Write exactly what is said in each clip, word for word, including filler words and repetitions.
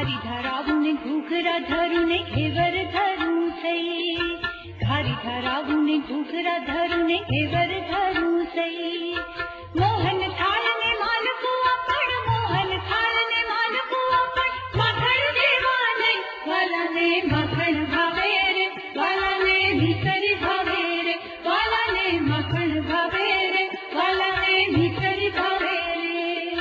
घारी धरावूने घूघरा धरूने घेवर धरू सई, घारी धरावूने घूघरा धरूने घेवर धरू सई। मोहन थाळने मालको आपण, मोहन थाळने मालको आपण, माखण देवा नाही वालाने माखण भावे रे, वालाने भीतरी भावे रे, वालाने माखण भावे रे, वालाने भीतरी भावे रे।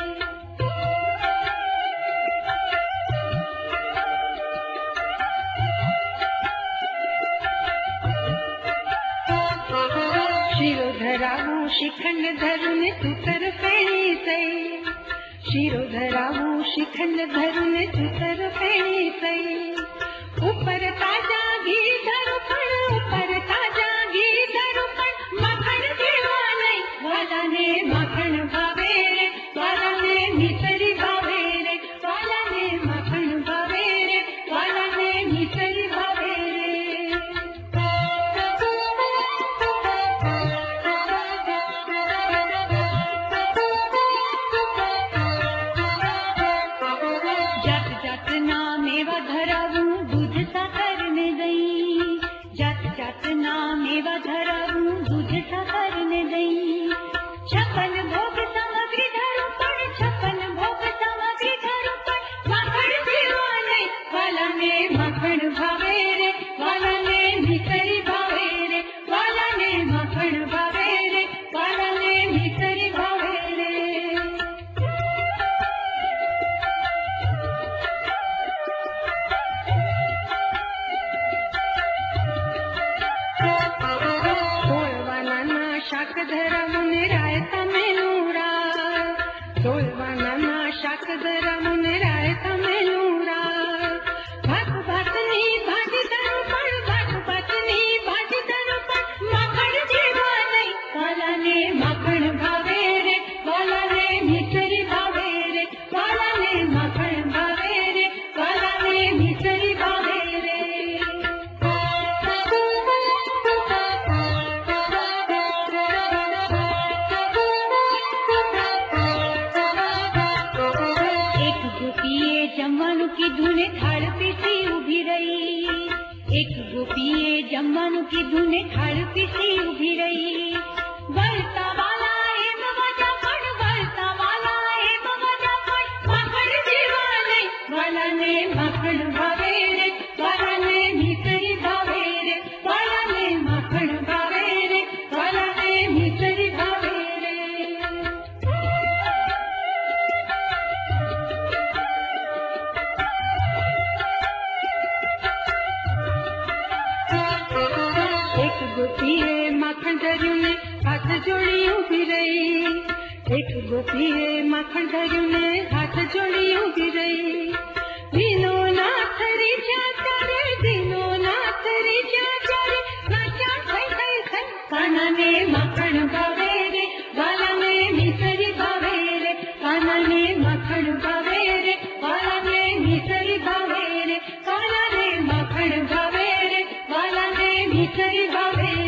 शिरो धरावू शिखंड धरून तुतर फेणी सई, शिरो धरावू शिखंड धरून तुतर फेणी सई। ऊपर ताजा घी धरू पण, ऊपर ताजा घी धरू पण, माखण देवा नाही वालाने माखण भावे रे, वालाने मिसरी भावे रे, वालाने माखण भावे रे, वालाने मिसरी भावे रे। जात जात ना मेवा धरावू दूध साखरने दई, जात जात ना मेवा धरावू दूध साखरने दई। छप्पन भोग सामग्री धरू पण, छप्पन भोग सामग्री धरू पण, माखण देवा नाही वालाने माखण भावे रे, वालाने मिसरी भावे रे, वालाने माखण भावे रे, वालाने मिसरी भावे रे। सोळवाना शाक धरावून रायता मेनुरा, सोळवाना शाक धरावून रायता मेनुरा। भात भातनी भाजी धरू पण, भात भातनी भाजी धरू पण, माखण देवा नाही वालाने माखण भावे रे, वालाने मिसरी भावे रे, वालाने माखण भावे रे, वालाने मिसरी भावे रे। एक गोपीए जमवानु की धुने थाल पीसी उभी रही, एक गोपीए जमवानु की धुने थाल पीसी उभी रही। वळता वाला एम वजा पण, वळता वाला एम वजा पण, माखण देवा नाही वालाने माखण भावे रे, वालाने मिसरी भावे रे, वालाने माखण भावे रे, वालाने मिसरी भावे रे। एक गोपीए माखण धरून हाथ जोड़ी उभी रही, एक गोपीए माखण धरून हाथ जोड़ी उभी रही। दीनो नाथ रे जाता रे, दीनो नाथ रे जाता रे, नाचा खै खै खै, कानाने माखण भावे रे, वालाने मिसरी भावे रे, कानाने माखण भावे रे, वालाने मिसरी भावे रे, कानाने माखण भावे रे, वालाने मिसरी भावे।